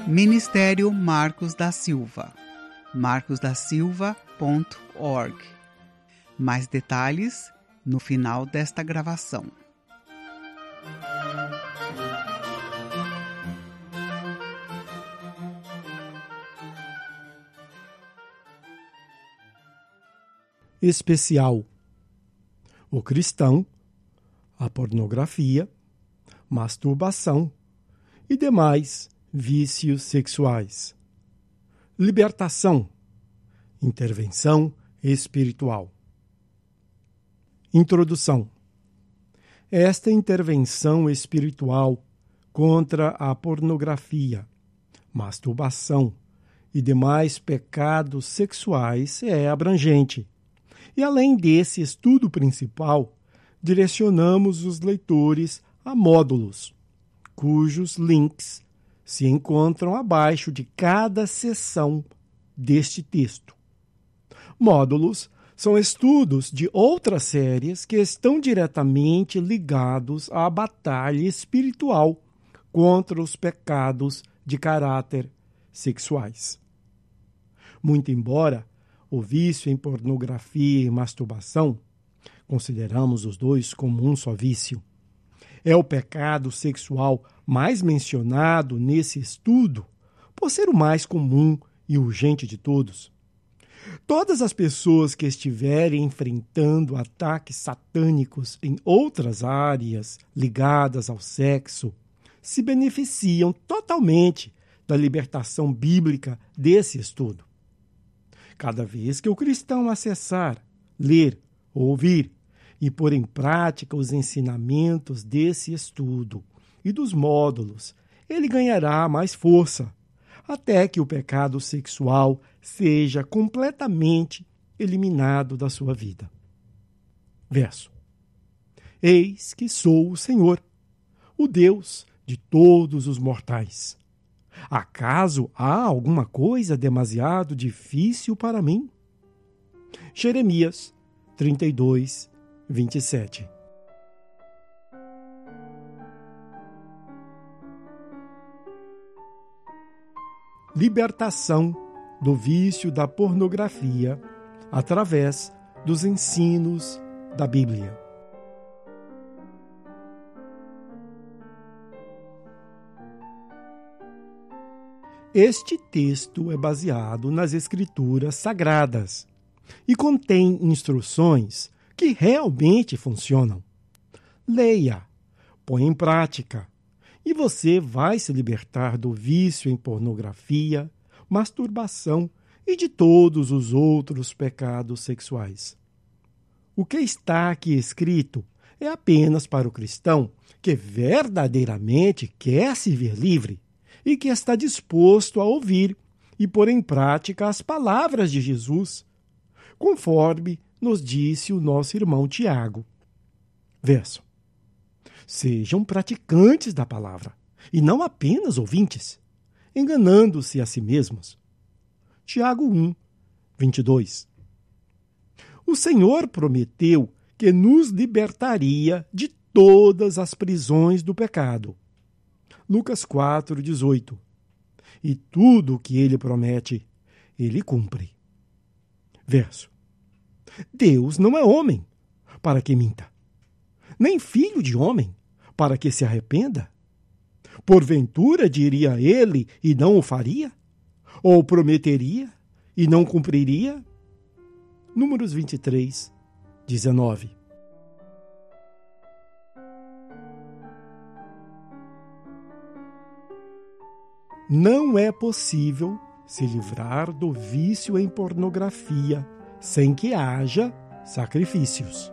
Ministério Marcos da Silva, marcosdasilva.org. Mais detalhes no final desta gravação. Especial: o cristão, a pornografia, masturbação e demais vícios sexuais. Libertação, intervenção espiritual. Introdução. Esta intervenção espiritual contra a pornografia, masturbação e demais pecados sexuais é abrangente. E além desse estudo principal, direcionamos os leitores a módulos, cujos links se encontram abaixo de cada seção deste texto. Módulos são estudos de outras séries que estão diretamente ligados à batalha espiritual contra os pecados de caráter sexuais. Muito embora o vício em pornografia e masturbação, consideramos os dois como um só vício, é o pecado sexual mais mencionado nesse estudo, por ser o mais comum e urgente de todos. Todas as pessoas que estiverem enfrentando ataques satânicos em outras áreas ligadas ao sexo se beneficiam totalmente da libertação bíblica desse estudo. Cada vez que o cristão acessar, ler, ouvir e pôr em prática os ensinamentos desse estudo e dos módulos, ele ganhará mais força, até que o pecado sexual seja completamente eliminado da sua vida. Verso. Eis que sou o Senhor, o Deus de todos os mortais. Acaso há alguma coisa demasiado difícil para mim? Jeremias 32, 27. Libertação do vício da pornografia através dos ensinos da Bíblia. Este texto é baseado nas Escrituras Sagradas e contém instruções que realmente funcionam. Leia, põe em prática, e você vai se libertar do vício em pornografia, masturbação e de todos os outros pecados sexuais. O que está aqui escrito é apenas para o cristão que verdadeiramente quer se ver livre e que está disposto a ouvir e pôr em prática as palavras de Jesus, conforme nos disse o nosso irmão Tiago. Verso. Sejam praticantes da palavra, e não apenas ouvintes, enganando-se a si mesmos. Tiago 1, 22. O Senhor prometeu que nos libertaria de todas as prisões do pecado. Lucas 4, 18. E tudo o que ele promete, ele cumpre. Verso. Deus não é homem, para que minta, nem filho de homem, para que se arrependa. Porventura diria ele e não o faria? Ou prometeria e não cumpriria? Números 23, 19. Não é possível se livrar do vício em pornografia sem que haja sacrifícios.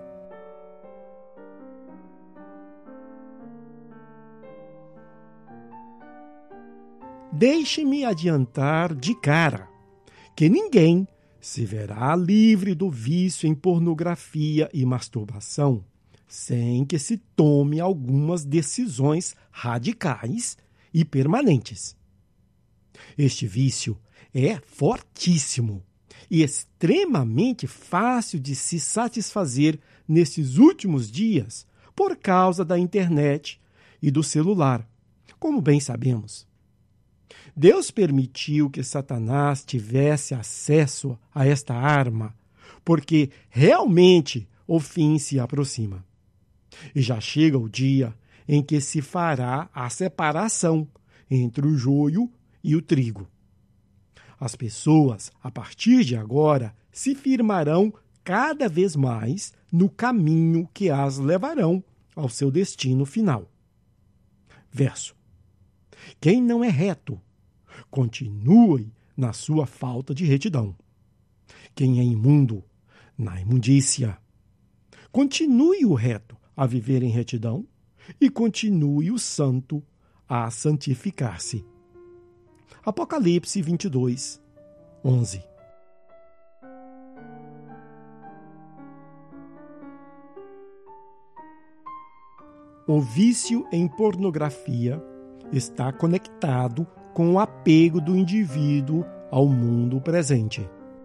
Deixe-me adiantar de cara que ninguém se verá livre do vício em pornografia e masturbação sem que se tome algumas decisões radicais e permanentes. Este vício é fortíssimo e extremamente fácil de se satisfazer nesses últimos dias por causa da internet e do celular, como bem sabemos. Deus permitiu que Satanás tivesse acesso a esta arma, porque realmente o fim se aproxima. E já chega o dia em que se fará a separação entre o joio e o trigo. As pessoas, a partir de agora, se firmarão cada vez mais no caminho que as levarão ao seu destino final. Verso. Quem não é reto, continue na sua falta de retidão. Quem é imundo, na imundícia. Continue o reto a viver em retidão e continue o santo a santificar-se. Apocalipse 22, 11. O vício em pornografia está conectado com o apego do indivíduo ao mundo presente.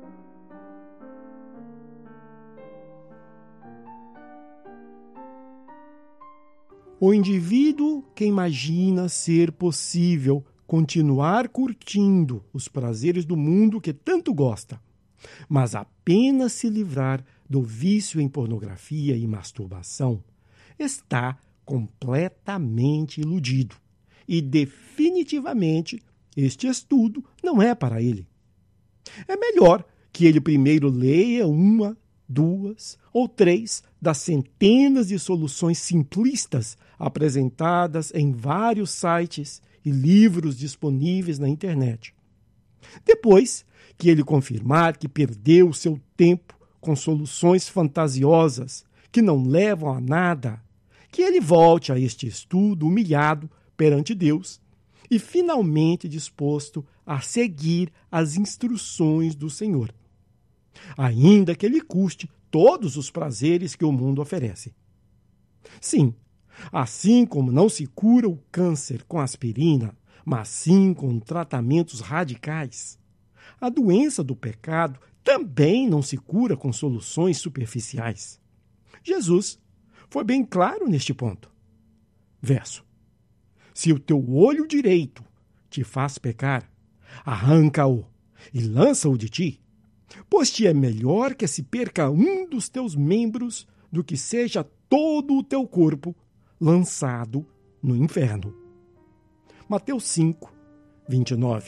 O indivíduo que imagina ser possível continuar curtindo os prazeres do mundo que tanto gosta, mas apenas se livrar do vício em pornografia e masturbação, está completamente iludido. E definitivamente este estudo não é para ele. É melhor que ele primeiro leia 1, 2 ou 3 das centenas de soluções simplistas apresentadas em vários sites e livros disponíveis na internet. Depois que ele confirmar que perdeu seu tempo com soluções fantasiosas que não levam a nada, que ele volte a este estudo humilhado perante Deus e finalmente disposto a seguir as instruções do Senhor, ainda que ele custe todos os prazeres que o mundo oferece. Sim, assim como não se cura o câncer com aspirina, mas sim com tratamentos radicais, a doença do pecado também não se cura com soluções superficiais. Jesus foi bem claro neste ponto. Verso. Se o teu olho direito te faz pecar, arranca-o e lança-o de ti, pois te é melhor que se perca um dos teus membros do que seja todo o teu corpo lançado no inferno. Mateus 5, 29.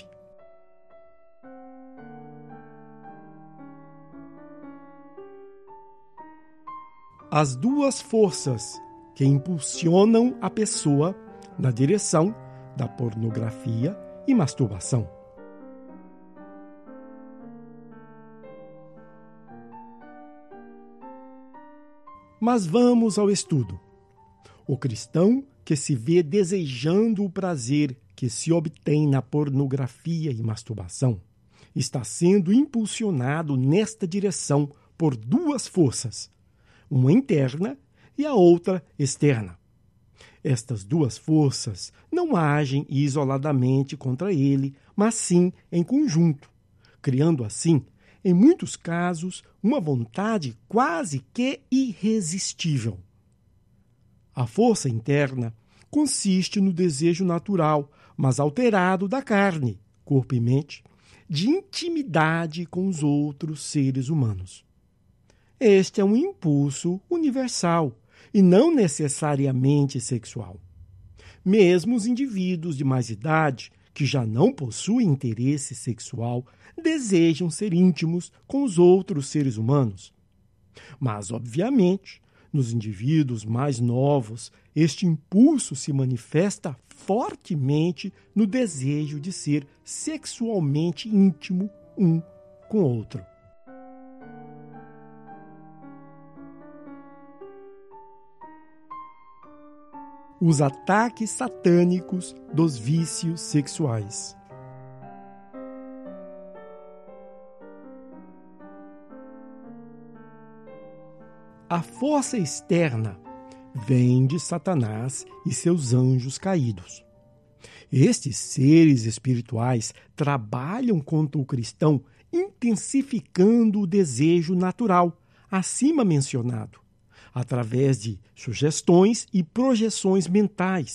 As duas forças que impulsionam a pessoa na direção da pornografia e masturbação. Mas vamos ao estudo. O cristão que se vê desejando o prazer que se obtém na pornografia e masturbação está sendo impulsionado nesta direção por duas forças, uma interna e a outra externa. Estas duas forças não agem isoladamente contra ele, mas sim em conjunto, criando assim, em muitos casos, uma vontade quase que irresistível. A força interna consiste no desejo natural, mas alterado da carne, corpo e mente, de intimidade com os outros seres humanos. Este é um impulso universal e não necessariamente sexual. Mesmo os indivíduos de mais idade, que já não possuem interesse sexual, desejam ser íntimos com os outros seres humanos. Mas, obviamente, nos indivíduos mais novos, este impulso se manifesta fortemente no desejo de ser sexualmente íntimo um com o outro. Os ataques satânicos dos vícios sexuais. A força externa vem de Satanás e seus anjos caídos. Estes seres espirituais trabalham contra o cristão, intensificando o desejo natural, acima mencionado, através de sugestões e projeções mentais,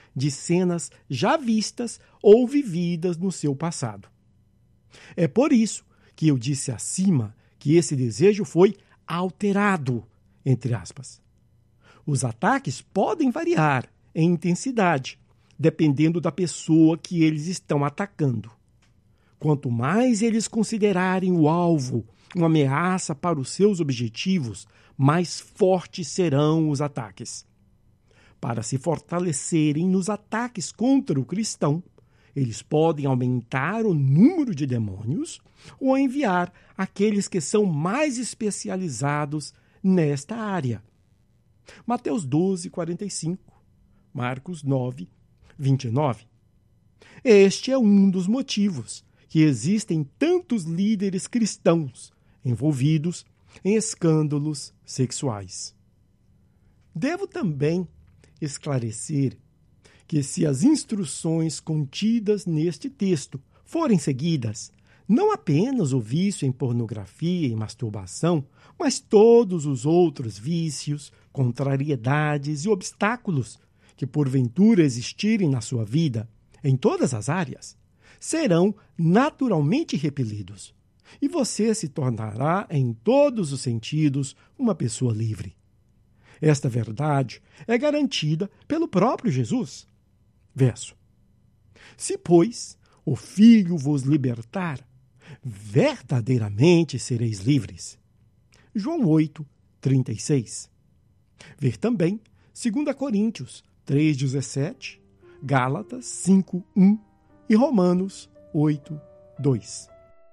de cenas já vistas ou vividas no seu passado. É por isso que eu disse acima que esse desejo foi alterado, entre aspas. Os ataques podem variar em intensidade, dependendo da pessoa que eles estão atacando. Quanto mais eles considerarem o alvo uma ameaça para os seus objetivos, mais fortes serão os ataques. Para se fortalecerem nos ataques contra o cristão, eles podem aumentar o número de demônios ou enviar aqueles que são mais especializados nesta área. Mateus 12, 45, Marcos 9, 29. Este é um dos motivos que existem tantos líderes cristãos envolvidos em escândalos sexuais. Devo também esclarecer que se as instruções contidas neste texto forem seguidas, não apenas o vício em pornografia e masturbação, mas todos os outros vícios, contrariedades e obstáculos que porventura existirem na sua vida, em todas as áreas, serão naturalmente repelidos, e você se tornará, em todos os sentidos, uma pessoa livre. Esta verdade é garantida pelo próprio Jesus. Verso: Se, pois, o Filho vos libertar, verdadeiramente sereis livres. João 8, 36. Ver também 2 Coríntios 3, 17, Gálatas 5, 1 e Romanos 8, 2.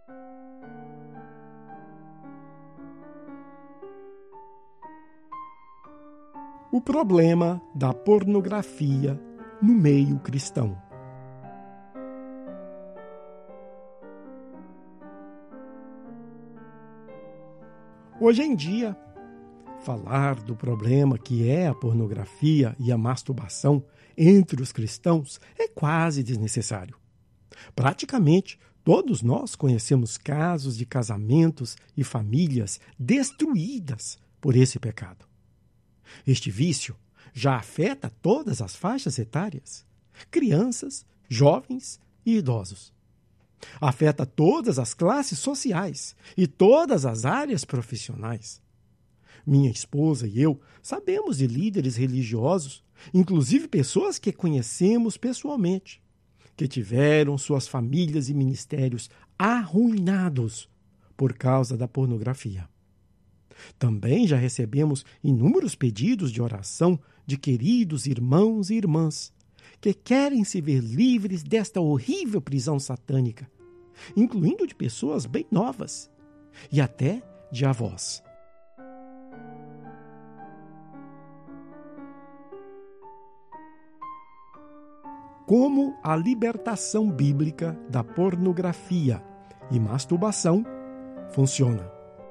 O problema da pornografia no meio cristão. Hoje em dia, falar do problema que é a pornografia e a masturbação entre os cristãos é quase desnecessário. Praticamente todos nós conhecemos casos de casamentos e famílias destruídas por esse pecado. Este vício já afeta todas as faixas etárias, crianças, jovens e idosos. Afeta todas as classes sociais e todas as áreas profissionais. Minha esposa e eu sabemos de líderes religiosos, inclusive pessoas que conhecemos pessoalmente, que tiveram suas famílias e ministérios arruinados por causa da pornografia. Também já recebemos inúmeros pedidos de oração de queridos irmãos e irmãs que querem se ver livres desta horrível prisão satânica, incluindo de pessoas bem novas e até de avós. Como a libertação bíblica da pornografia e masturbação funciona?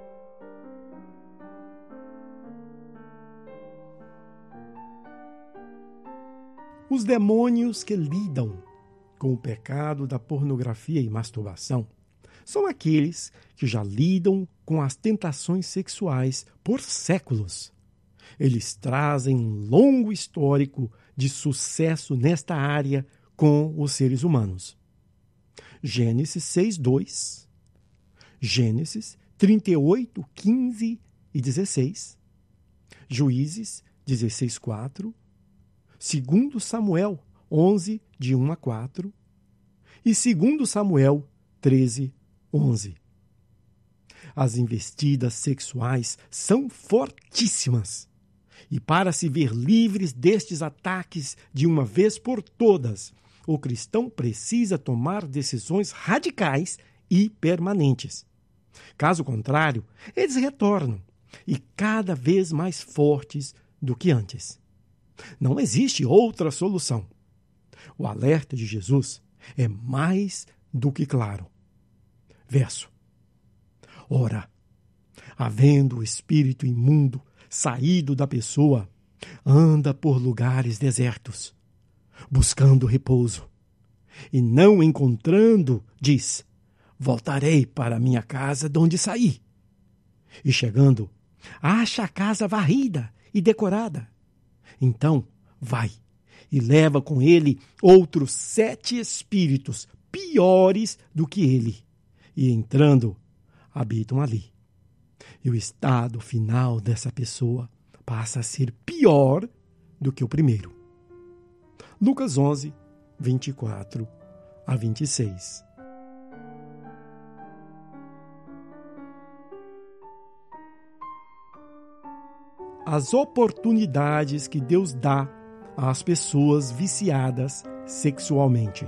Os demônios que lidam com o pecado da pornografia e masturbação são aqueles que já lidam com as tentações sexuais por séculos. Eles trazem um longo histórico de sucesso nesta área com os seres humanos. Gênesis 6:2, Gênesis 38, 15 e 16, Juízes 16:4, 2 Samuel 11, de 1 a 4 e 2 Samuel 13, 11. As investidas sexuais são fortíssimas. E para se ver livres destes ataques de uma vez por todas, o cristão precisa tomar decisões radicais e permanentes. Caso contrário, eles retornam, e cada vez mais fortes do que antes. Não existe outra solução. O alerta de Jesus é mais do que claro. Verso: Ora, havendo o espírito imundo saído da pessoa, anda por lugares desertos, buscando repouso, e não encontrando, diz: voltarei para minha casa de onde saí. E chegando, acha a casa varrida e decorada. Então vai e leva com ele outros 7 espíritos piores do que ele, e entrando, habitam ali. E o estado final dessa pessoa passa a ser pior do que o primeiro. Lucas 11, 24 a 26. As oportunidades que Deus dá às pessoas viciadas sexualmente.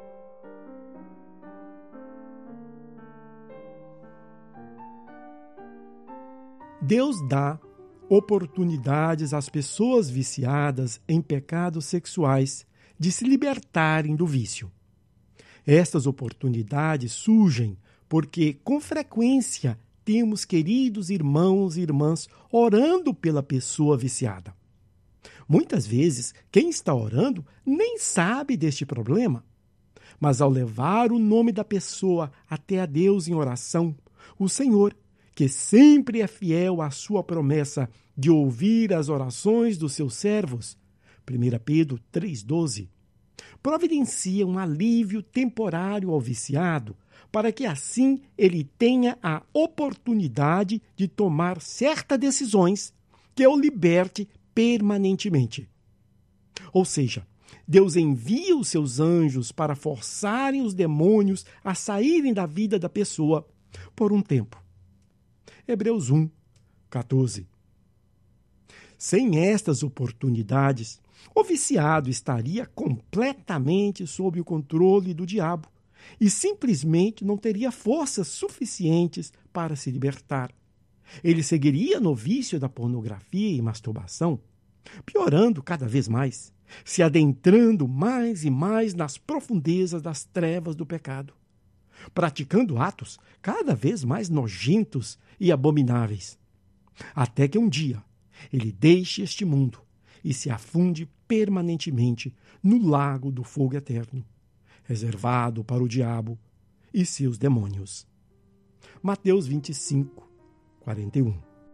Deus dá oportunidades às pessoas viciadas em pecados sexuais de se libertarem do vício. Estas oportunidades surgem porque, com frequência, temos queridos irmãos e irmãs orando pela pessoa viciada. Muitas vezes, quem está orando nem sabe deste problema, mas ao levar o nome da pessoa até a Deus em oração, o Senhor, que sempre é fiel à sua promessa de ouvir as orações dos seus servos, 1 Pedro 3,12, providencia um alívio temporário ao viciado, para que assim ele tenha a oportunidade de tomar certas decisões que o liberte permanentemente. Ou seja, Deus envia os seus anjos para forçarem os demônios a saírem da vida da pessoa por um tempo. Hebreus 1, 14. Sem estas oportunidades, o viciado estaria completamente sob o controle do diabo e simplesmente não teria forças suficientes para se libertar. Ele seguiria no vício da pornografia e masturbação, piorando cada vez mais, se adentrando mais e mais nas profundezas das trevas do pecado, praticando atos cada vez mais nojentos e abomináveis, até que um dia ele deixe este mundo e se afunde permanentemente no lago do fogo eterno, reservado para o diabo e seus demônios. Mateus 25, 41.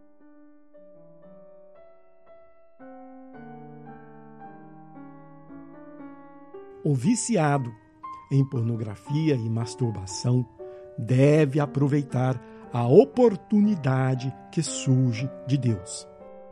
O viciado em pornografia e masturbação deve aproveitar a oportunidade que surge de Deus.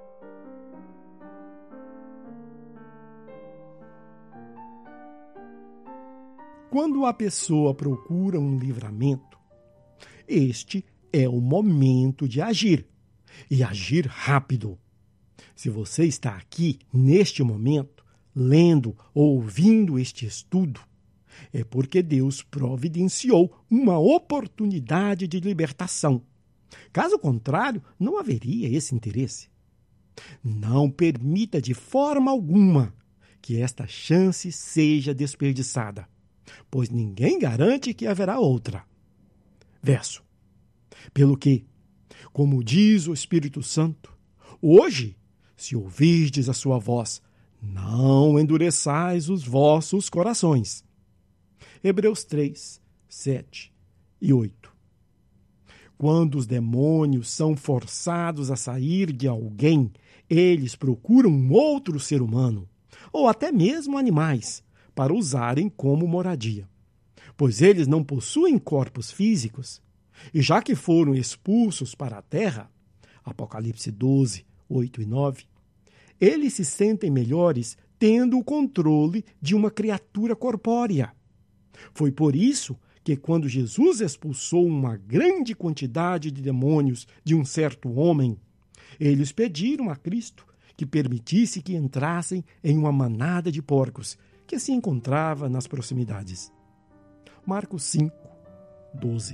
Quando a pessoa procura um livramento, este é o momento de agir, e agir rápido. Se você está aqui, neste momento, lendo ou ouvindo este estudo, é porque Deus providenciou uma oportunidade de libertação. Caso contrário, não haveria esse interesse. Não permita de forma alguma que esta chance seja desperdiçada, pois ninguém garante que haverá outra. Verso. Pelo que, como diz o Espírito Santo, hoje, se ouvirdes a sua voz, não endureçais os vossos corações. Hebreus 3, 7 e 8. Quando os demônios são forçados a sair de alguém, eles procuram um outro ser humano, ou até mesmo animais, para usarem como moradia. Pois eles não possuem corpos físicos, e já que foram expulsos para a terra, Apocalipse 12, 8 e 9, eles se sentem melhores tendo o controle de uma criatura corpórea. Foi por isso que quando Jesus expulsou uma grande quantidade de demônios de um certo homem, eles pediram a Cristo que permitisse que entrassem em uma manada de porcos que se encontrava nas proximidades. Marcos 5, 12.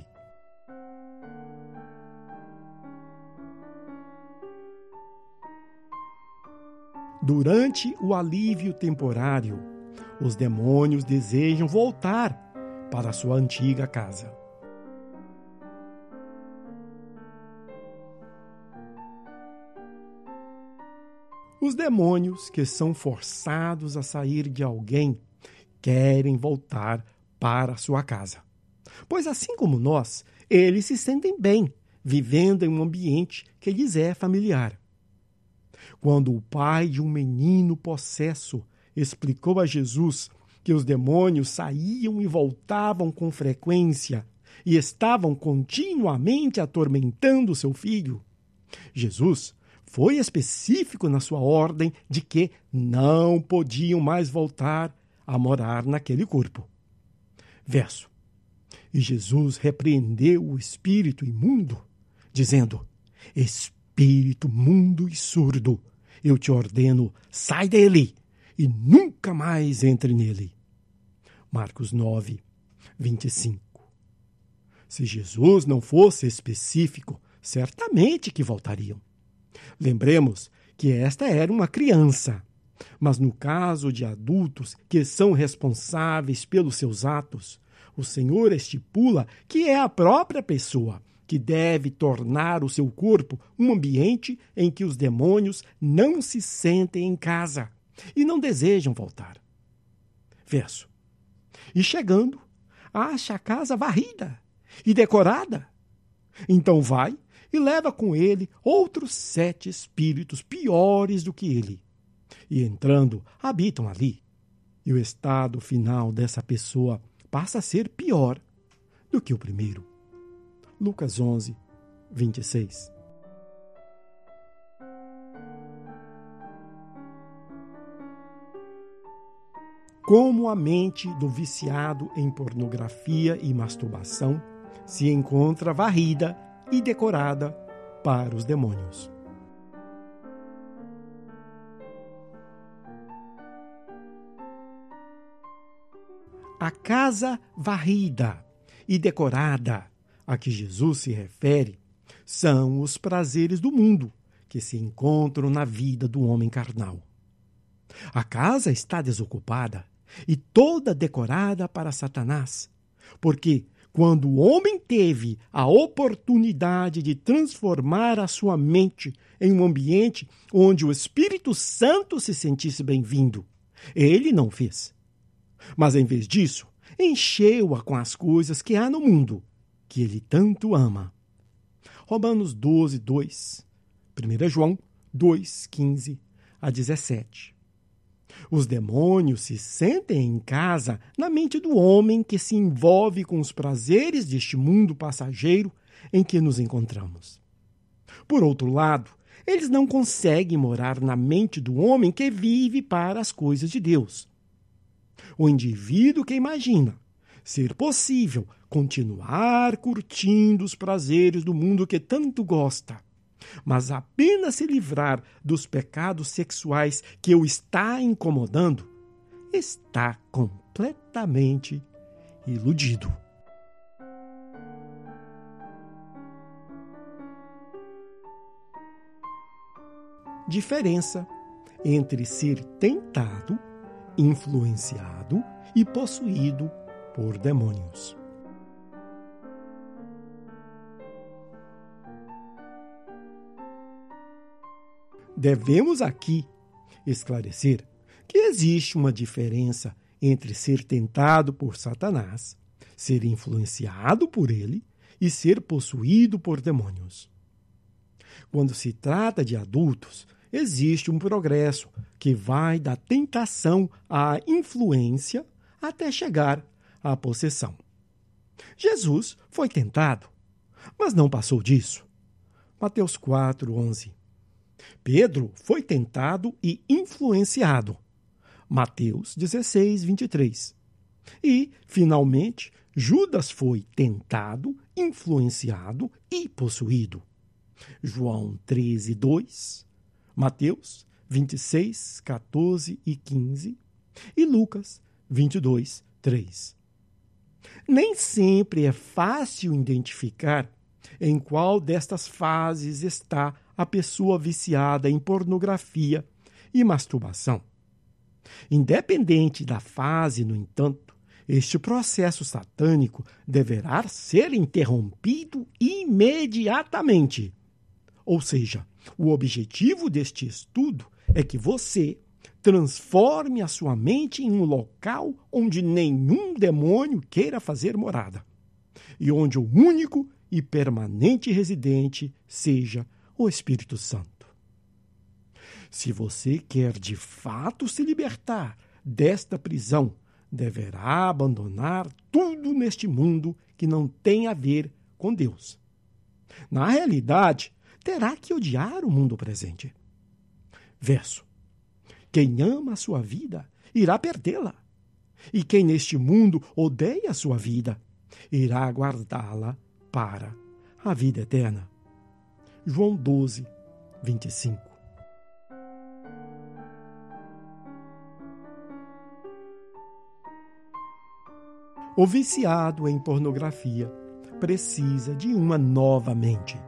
Durante o alívio temporário, os demônios desejam voltar para sua antiga casa. Os demônios que são forçados a sair de alguém querem voltar para sua casa. Pois assim como nós, eles se sentem bem, vivendo em um ambiente que lhes é familiar. Quando o pai de um menino possesso explicou a Jesus que os demônios saíam e voltavam com frequência e estavam continuamente atormentando seu filho. Jesus foi específico na sua ordem de que não podiam mais voltar a morar naquele corpo. Verso: E Jesus repreendeu o espírito imundo, dizendo: Espírito mudo e surdo, eu te ordeno, sai dele e nunca mais entre nele. Marcos 9, 25. Se Jesus não fosse específico, certamente que voltariam. Lembremos que esta era uma criança, mas no caso de adultos que são responsáveis pelos seus atos, o Senhor estipula que é a própria pessoa que deve tornar o seu corpo um ambiente em que os demônios não se sentem em casa e não desejam voltar. Verso: E chegando, acha a casa varrida e decorada. Então vai e leva com ele outros 7 espíritos piores do que ele. E entrando, habitam ali. E o estado final dessa pessoa passa a ser pior do que o primeiro. Lucas 11, 26. Como a mente do viciado em pornografia e masturbação se encontra varrida e decorada para os demônios. A casa varrida e decorada a que Jesus se refere são os prazeres do mundo que se encontram na vida do homem carnal. A casa está desocupada e toda decorada para Satanás, porque quando o homem teve a oportunidade de transformar a sua mente em um ambiente onde o Espírito Santo se sentisse bem-vindo, ele não fez. Mas, em vez disso, encheu-a com as coisas que há no mundo, que ele tanto ama. Romanos 12, 2. 1 João 2, 15 a 17. Os demônios se sentem em casa na mente do homem que se envolve com os prazeres deste mundo passageiro em que nos encontramos. Por outro lado, eles não conseguem morar na mente do homem que vive para as coisas de Deus. O indivíduo que imagina ser possível continuar curtindo os prazeres do mundo que tanto gosta, mas apenas se livrar dos pecados sexuais que o está incomodando, está completamente iludido. Diferença entre ser tentado, influenciado e possuído por demônios. Devemos aqui esclarecer que existe uma diferença entre ser tentado por Satanás, ser influenciado por ele e ser possuído por demônios. Quando se trata de adultos, existe um progresso que vai da tentação à influência até chegar à possessão. Jesus foi tentado, mas não passou disso. Mateus 4, 11. Pedro foi tentado e influenciado. Mateus 16, 23. E, finalmente, Judas foi tentado, influenciado e possuído. João 13, 2. Mateus 26, 14 e 15. E Lucas 22, 3. Nem sempre é fácil identificar em qual destas fases está a pessoa viciada em pornografia e masturbação. Independente da fase, no entanto, este processo satânico deverá ser interrompido imediatamente. Ou seja, o objetivo deste estudo é que você transforme a sua mente em um local onde nenhum demônio queira fazer morada, e onde o único e permanente residente seja o Espírito Santo. Se você quer de fato se libertar desta prisão, deverá abandonar tudo neste mundo que não tem a ver com Deus. Na realidade, terá que odiar o mundo presente. Verso: quem ama a sua vida irá perdê-la, e quem neste mundo odeia a sua vida irá guardá-la para a vida eterna. João 12, 25. O viciado em pornografia precisa de uma nova mente.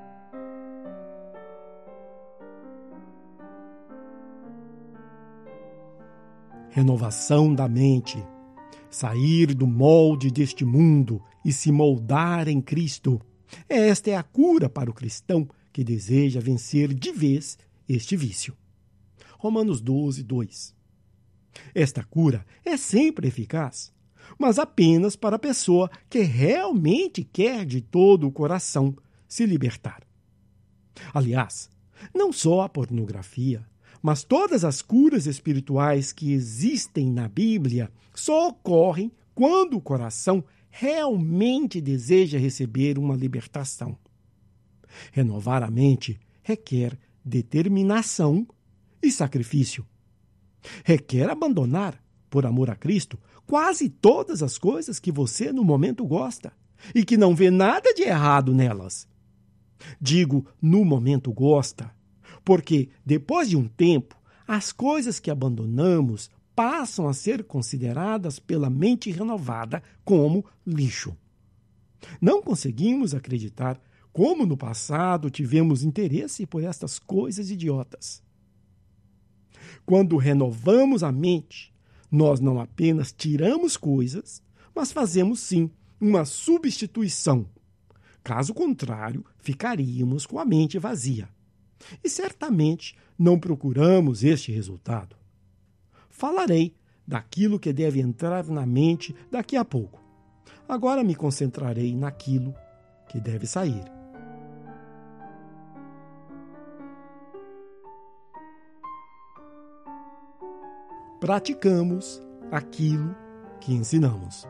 Renovação da mente, sair do molde deste mundo e se moldar em Cristo. Esta é a cura para o cristão que deseja vencer de vez este vício. Romanos 12, 2. Esta cura é sempre eficaz, mas apenas para a pessoa que realmente quer de todo o coração se libertar. Aliás, não só a pornografia, mas todas as curas espirituais que existem na Bíblia só ocorrem quando o coração realmente deseja receber uma libertação. Renovar a mente requer determinação e sacrifício. Requer abandonar, por amor a Cristo, quase todas as coisas que você no momento gosta e que não vê nada de errado nelas. Digo no momento gosta, porque depois de um tempo, as coisas que abandonamos passam a ser consideradas pela mente renovada como lixo. Não conseguimos acreditar como no passado tivemos interesse por estas coisas idiotas. Quando renovamos a mente, nós não apenas tiramos coisas, mas fazemos sim uma substituição. Caso contrário, ficaríamos com a mente vazia. E certamente não procuramos este resultado. Falarei daquilo que deve entrar na mente daqui a pouco. Agora me concentrarei naquilo que deve sair. Praticamos aquilo que ensinamos.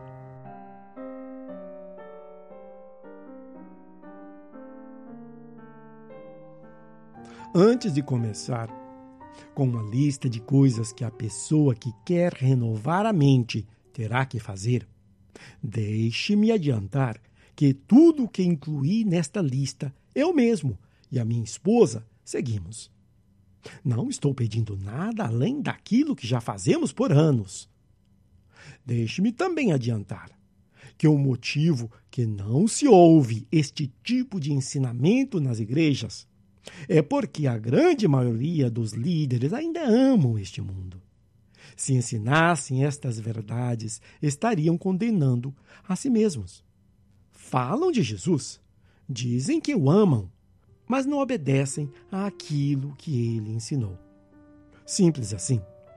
Antes de começar com uma lista de coisas que a pessoa que quer renovar a mente terá que fazer, deixe-me adiantar que tudo o que incluí nesta lista, eu mesmo e a minha esposa seguimos. Não estou pedindo nada além daquilo que já fazemos por anos. Deixe-me também adiantar que o motivo que não se ouve este tipo de ensinamento nas igrejas é porque a grande maioria dos líderes ainda amam este mundo. Se ensinassem estas verdades, estariam condenando a si mesmos. Falam de Jesus, dizem que o amam, mas não obedecem àquilo que ele ensinou. Simples assim.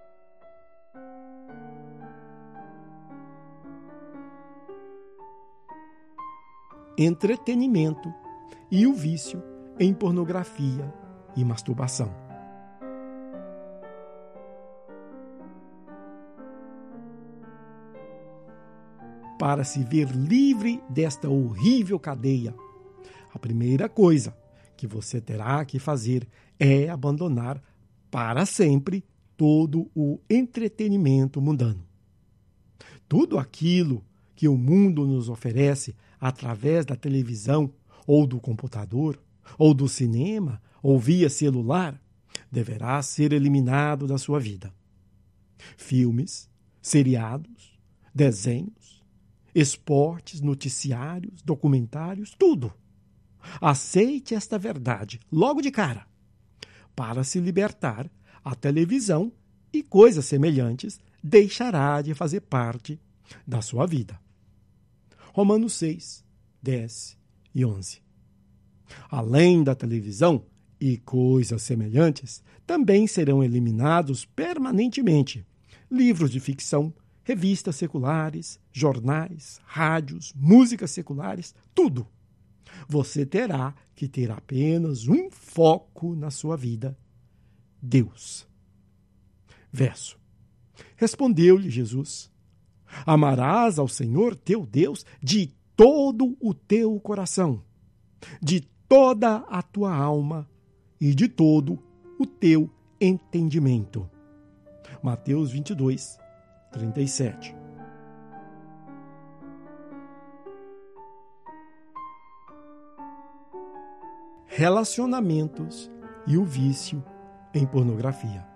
Entretenimento e o vício em pornografia e masturbação. Para se ver livre desta horrível cadeia, a primeira coisa que você terá que fazer é abandonar para sempre todo o entretenimento mundano. Tudo aquilo que o mundo nos oferece através da televisão ou do computador, ou do cinema, ou via celular, deverá ser eliminado da sua vida. Filmes, seriados, desenhos, esportes, noticiários, documentários, tudo. Aceite esta verdade logo de cara. Para se libertar, a televisão e coisas semelhantes deixará de fazer parte da sua vida. Romanos 6, 10 e 11. Além da televisão e coisas semelhantes, também serão eliminados permanentemente livros de ficção, revistas seculares, jornais, rádios, músicas seculares, tudo. Você terá que ter apenas um foco na sua vida: Deus. Verso: Respondeu-lhe Jesus: amarás ao Senhor teu Deus de todo o teu coração, de toda a tua alma e de todo o teu entendimento. Mateus 22, 37. Relacionamentos e o vício em pornografia.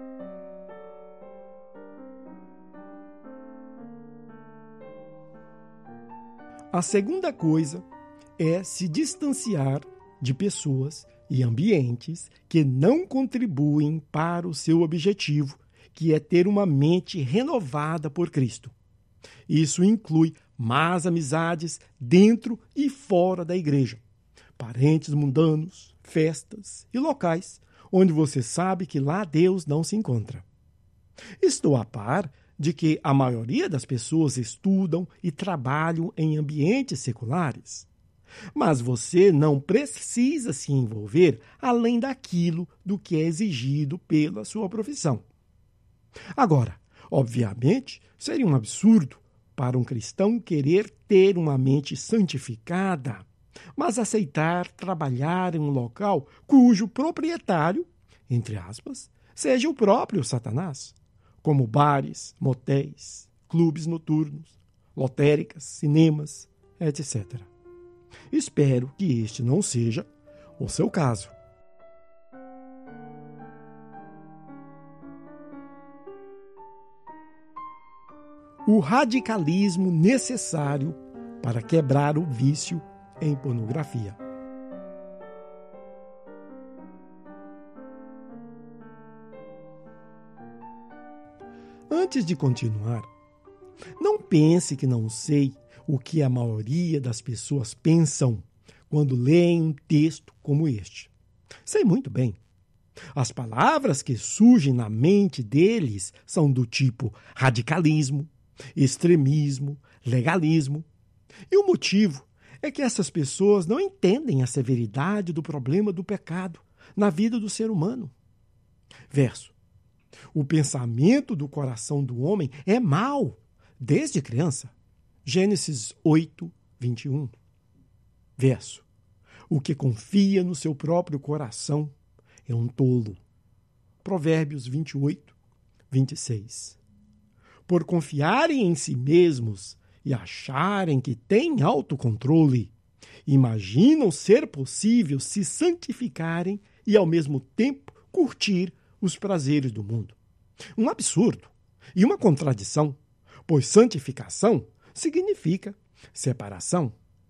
A segunda coisa é se distanciar de pessoas e ambientes que não contribuem para o seu objetivo, que é ter uma mente renovada por Cristo. Isso inclui más amizades dentro e fora da igreja, parentes mundanos, festas e locais onde você sabe que lá Deus não se encontra. Estou a par de que a maioria das pessoas estudam e trabalham em ambientes seculares. Mas você não precisa se envolver além daquilo do que é exigido pela sua profissão. Agora, obviamente, seria um absurdo para um cristão querer ter uma mente santificada, mas aceitar trabalhar em um local cujo proprietário, entre aspas, seja o próprio Satanás, como bares, motéis, clubes noturnos, lotéricas, cinemas, etc. Espero que este não seja o seu caso. O radicalismo necessário para quebrar o vício em pornografia. Antes de continuar, não pense que não sei o que a maioria das pessoas pensam quando leem um texto como este. Sei muito bem. As palavras que surgem na mente deles são do tipo radicalismo, extremismo, legalismo. E o motivo é que essas pessoas não entendem a severidade do problema do pecado na vida do ser humano. Verso: o pensamento do coração do homem é mau desde criança. Gênesis 8, 21. Verso: o que confia no seu próprio coração é um tolo. Provérbios 28, 26. Por confiarem em si mesmos e acharem que têm autocontrole, imaginam ser possível se santificarem e, ao mesmo tempo, curtir os prazeres do mundo. Um absurdo e uma contradição, pois santificação significa separação.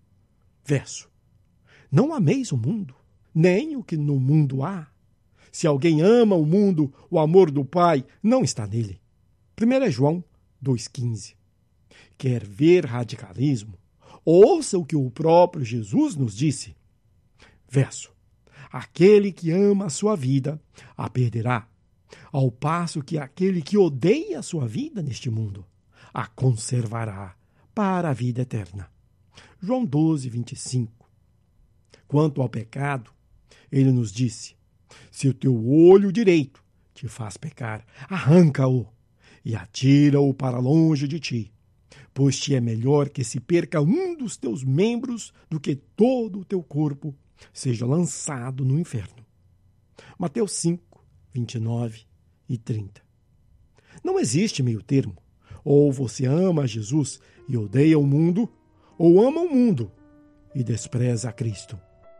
Verso: não ameis o mundo, nem o que no mundo há. Se alguém ama o mundo, o amor do Pai não está nele. 1 João 2,15. Quer ver radicalismo? Ouça o que o próprio Jesus nos disse. Verso: aquele que ama a sua vida a perderá, ao passo que aquele que odeia a sua vida neste mundo a conservará para a vida eterna. João 12, 25. Quanto ao pecado, ele nos disse: se o teu olho direito te faz pecar, arranca-o e atira-o para longe de ti, pois te é melhor que se perca um dos teus membros do que todo o teu corpo seja lançado no inferno. Mateus 5, 29 e 30. Não existe meio termo. Ou você ama Jesus e odeia o mundo, ou ama o mundo e despreza a Cristo.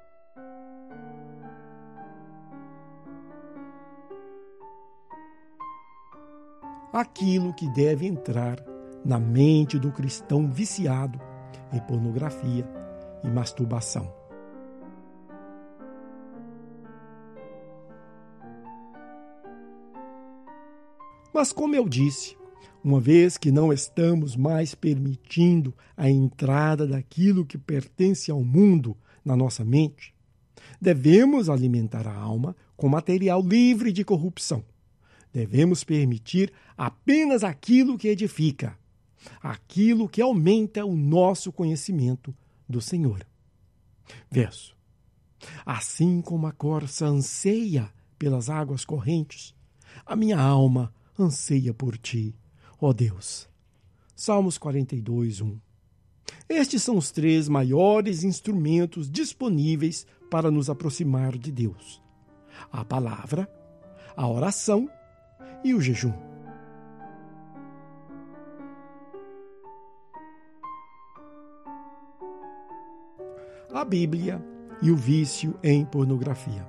Aquilo que deve entrar na mente do cristão viciado em pornografia e masturbação. Mas, como eu disse, uma vez que não estamos mais permitindo a entrada daquilo que pertence ao mundo na nossa mente, devemos alimentar a alma com material livre de corrupção. Devemos permitir apenas aquilo que edifica, aquilo que aumenta o nosso conhecimento do Senhor. Verso: assim como a corça anseia pelas águas correntes, a minha alma anseia por ti, ó Deus. Salmos 42, 1. Estes são os 3 maiores instrumentos disponíveis para nos aproximar de Deus: a palavra, a oração e o jejum. A Bíblia e o vício em pornografia.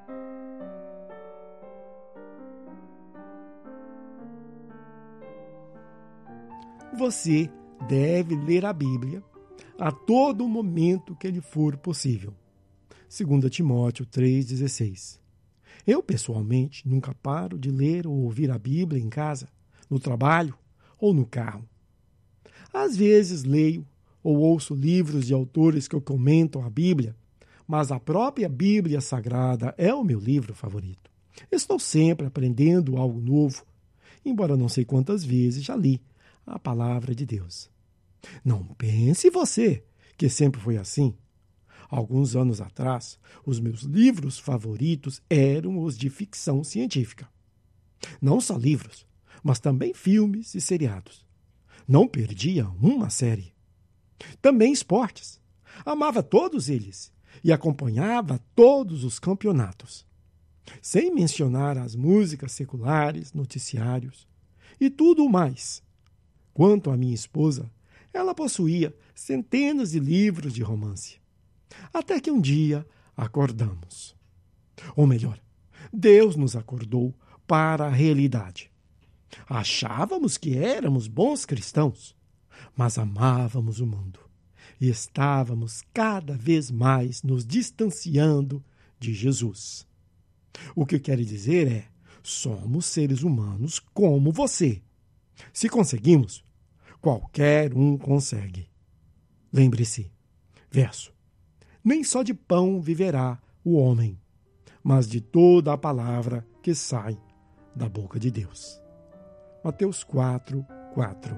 Você deve ler a Bíblia a todo momento que lhe for possível. 2 Timóteo 3,16. Eu, pessoalmente, nunca paro de ler ou ouvir a Bíblia em casa, no trabalho ou no carro. Às vezes leio ou ouço livros de autores que comentam a Bíblia, mas a própria Bíblia Sagrada é o meu livro favorito. Estou sempre aprendendo algo novo, embora não sei quantas vezes já li a palavra de Deus. Não pense você que sempre foi assim. Alguns anos atrás, os meus livros favoritos eram os de ficção científica. Não só livros, mas também filmes e seriados. Não perdia uma série. Também esportes. Amava todos eles e acompanhava todos os campeonatos. Sem mencionar as músicas seculares, noticiários e tudo mais. Quanto à minha esposa, ela possuía centenas de livros de romance. Até que um dia acordamos. Ou melhor, Deus nos acordou para a realidade. Achávamos que éramos bons cristãos, mas amávamos o mundo e estávamos cada vez mais nos distanciando de Jesus. O que quer dizer é, somos seres humanos como você. Se conseguimos, qualquer um consegue. Lembre-se, verso: nem só de pão viverá o homem, mas de toda a palavra que sai da boca de Deus. Mateus 4, 4.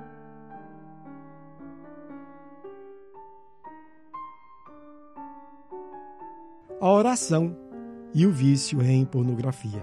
A oração e o vício em pornografia.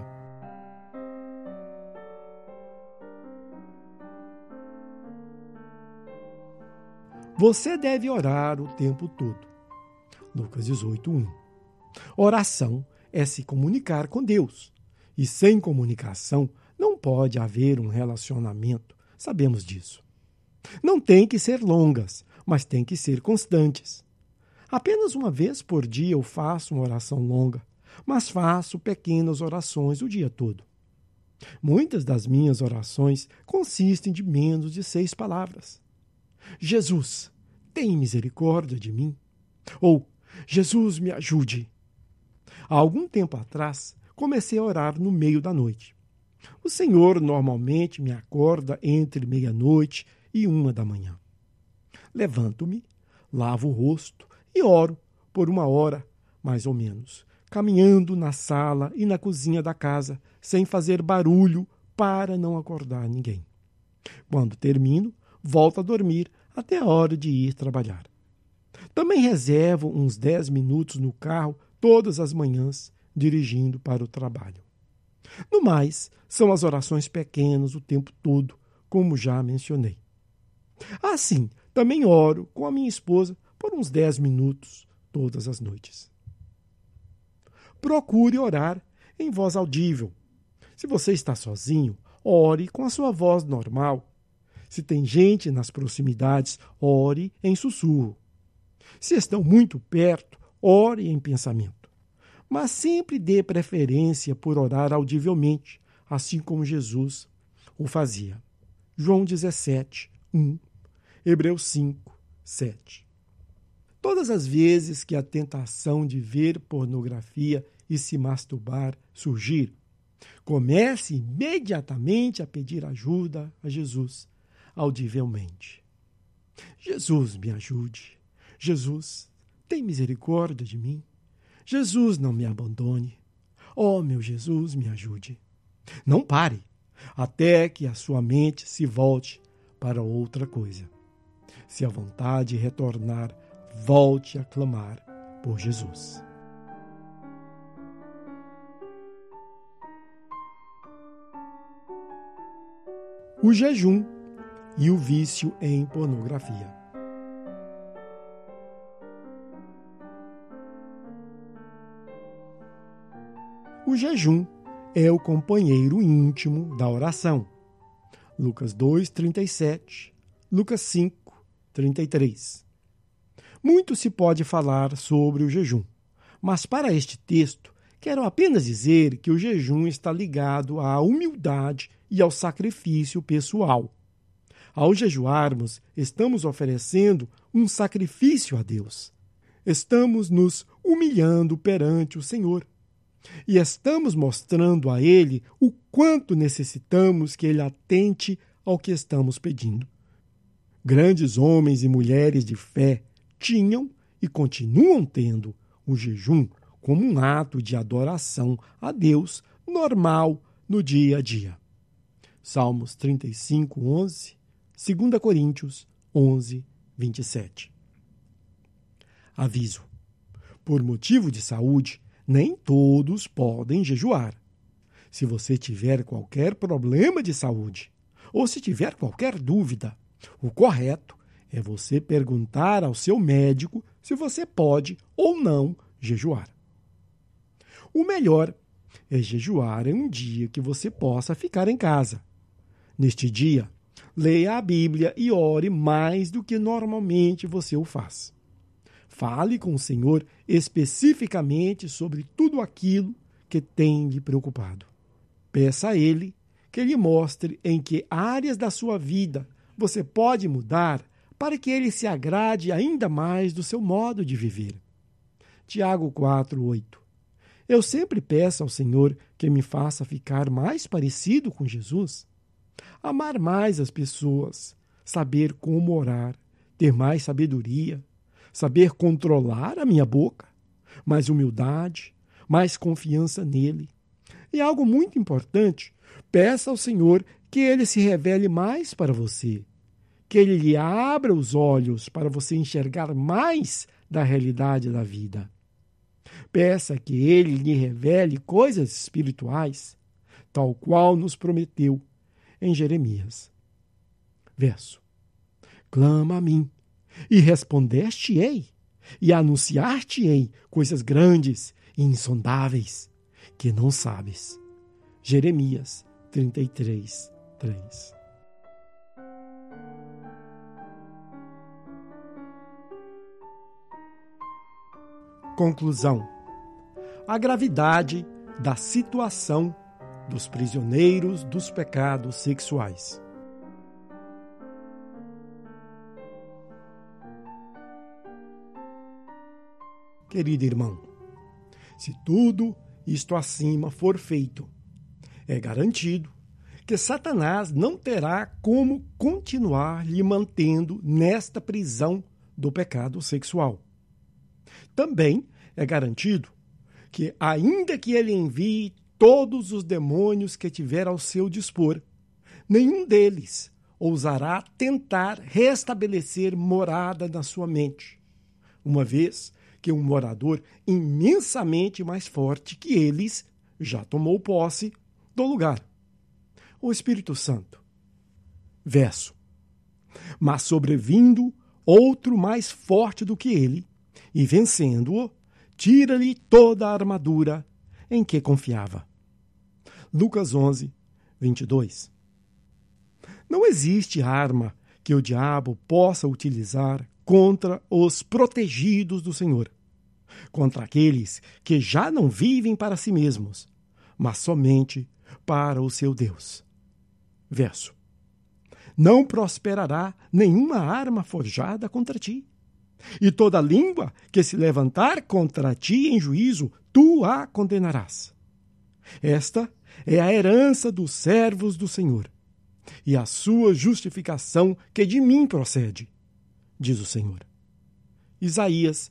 Você deve orar o tempo todo. Lucas 18, 1. Oração é se comunicar com Deus. E sem comunicação não pode haver um relacionamento. Sabemos disso. Não tem que ser longas, mas tem que ser constantes. Apenas uma vez por dia eu faço uma oração longa, mas faço pequenas orações o dia todo. Muitas das minhas orações consistem de menos de 6 palavras. Jesus, tem misericórdia de mim. Ou, Jesus, me ajude. Há algum tempo atrás, comecei a orar no meio da noite. O Senhor normalmente me acorda entre 12:30 e 1 da manhã. Levanto-me, lavo o rosto e oro por 1 hora, mais ou menos, caminhando na sala e na cozinha da casa, sem fazer barulho para não acordar ninguém. Quando termino, volto a dormir até a hora de ir trabalhar. Também reservo uns 10 minutos no carro todas as manhãs, dirigindo para o trabalho. No mais, são as orações pequenas o tempo todo, como já mencionei. Assim, também oro com a minha esposa por uns 10 minutos todas as noites. Procure orar em voz audível. Se você está sozinho, ore com a sua voz normal. Se tem gente nas proximidades, ore em sussurro. Se estão muito perto, ore em pensamento. Mas sempre dê preferência por orar audivelmente, assim como Jesus o fazia. João 17, 1, Hebreus 5, 7. Todas as vezes que a tentação de ver pornografia e se masturbar surgir, comece imediatamente a pedir ajuda a Jesus, audivelmente. Jesus, me ajude. Jesus, tem misericórdia de mim. Jesus, não me abandone. Oh, meu Jesus, me ajude. Não pare, até que a sua mente se volte para outra coisa. Se a vontade retornar, volte a clamar por Jesus. o jejum e o vício em pornografia. O jejum é o companheiro íntimo da oração. Lucas 2:37, Lucas 5:33. Muito se pode falar sobre o jejum, mas para este texto, quero apenas dizer que o jejum está ligado à humildade e ao sacrifício pessoal. Ao jejuarmos, estamos oferecendo um sacrifício a Deus. Estamos nos humilhando perante o Senhor. E estamos mostrando a Ele o quanto necessitamos que Ele atente ao que estamos pedindo. Grandes homens e mulheres de fé tinham e continuam tendo o jejum como um ato de adoração a Deus normal no dia a dia. Salmos 35:11, 2 Coríntios 11:27. Aviso: por motivo de saúde, nem todos podem jejuar. Se você tiver qualquer problema de saúde, ou se tiver qualquer dúvida, o correto é você perguntar ao seu médico se você pode ou não jejuar. O melhor é jejuar em um dia que você possa ficar em casa. Neste dia, leia a Bíblia e ore mais do que normalmente você o faz. Fale com o Senhor especificamente sobre tudo aquilo que tem lhe preocupado. Peça a Ele que lhe mostre em que áreas da sua vida você pode mudar para que Ele se agrade ainda mais do seu modo de viver. Tiago 4:8. Eu sempre peço ao Senhor que me faça ficar mais parecido com Jesus. Amar mais as pessoas, saber como orar, ter mais sabedoria, saber controlar a minha boca, mais humildade, mais confiança nele. E algo muito importante, peça ao Senhor que Ele se revele mais para você, que Ele lhe abra os olhos para você enxergar mais da realidade da vida. Peça que Ele lhe revele coisas espirituais, tal qual nos prometeu em Jeremias. Verso: clama a mim, e respondeste-ei, e anunciar-te-ei coisas grandes e insondáveis, que não sabes. Jeremias 33:3. Conclusão: a gravidade da situação dos prisioneiros dos pecados sexuais. Querido irmão, se tudo isto acima for feito, é garantido que Satanás não terá como continuar lhe mantendo nesta prisão do pecado sexual. Também é garantido que, ainda que ele envie todos os demônios que tiver ao seu dispor, nenhum deles ousará tentar restabelecer morada na sua mente, uma vez que um morador imensamente mais forte que eles já tomou posse do lugar: o Espírito Santo. Verso: mas sobrevindo outro mais forte do que ele, e vencendo-o, tira-lhe toda a armadura em que confiava. Lucas 11:22. Não existe arma que o diabo possa utilizar contra os protegidos do Senhor, contra aqueles que já não vivem para si mesmos, mas somente para o seu Deus. Verso: não prosperará nenhuma arma forjada contra ti, e toda língua que se levantar contra ti em juízo, tu a condenarás. Esta é a herança dos servos do Senhor, e a sua justificação que de mim procede, diz o Senhor. Isaías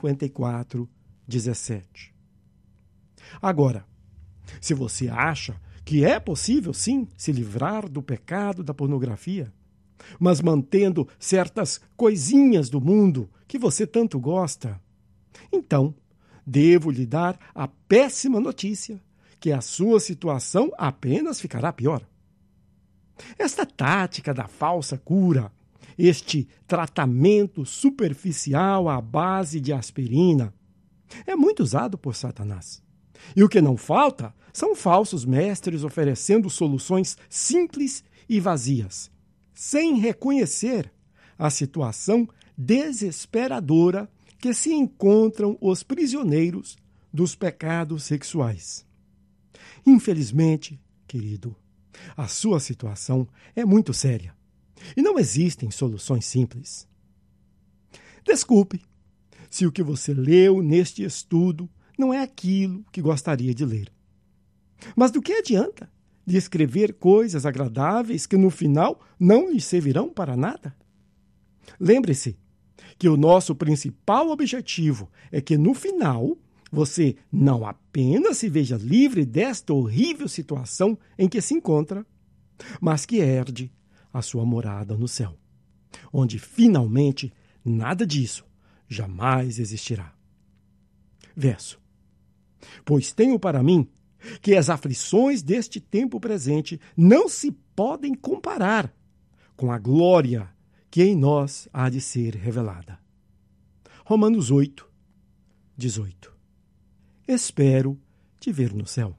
54:17. Agora, se você acha que é possível, sim, se livrar do pecado da pornografia, mas mantendo certas coisinhas do mundo que você tanto gosta, então devo lhe dar a péssima notícia que a sua situação apenas ficará pior. Esta tática da falsa cura, este tratamento superficial à base de aspirina, é muito usado por Satanás. E o que não falta são falsos mestres oferecendo soluções simples e vazias, sem reconhecer a situação desesperadora que se encontram os prisioneiros dos pecados sexuais. Infelizmente, querido, a sua situação é muito séria e não existem soluções simples. Desculpe se o que você leu neste estudo não é aquilo que gostaria de ler. Mas do que adianta de escrever coisas agradáveis que no final não lhe servirão para nada? Lembre-se que o nosso principal objetivo é que no final você não apenas se veja livre desta horrível situação em que se encontra, mas que herde a sua morada no céu, onde finalmente nada disso jamais existirá. Verso. Pois tenho para mim que as aflições deste tempo presente não se podem comparar com a glória que em nós há de ser revelada. Romanos 8, 18. Espero te ver no céu.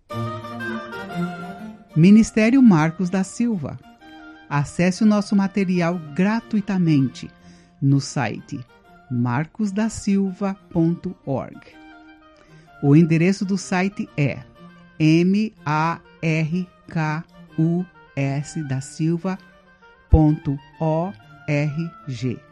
Ministério Marcos da Silva. Acesse o nosso material gratuitamente no site marcosdasilva.org. O endereço do site é markusdasilva.org.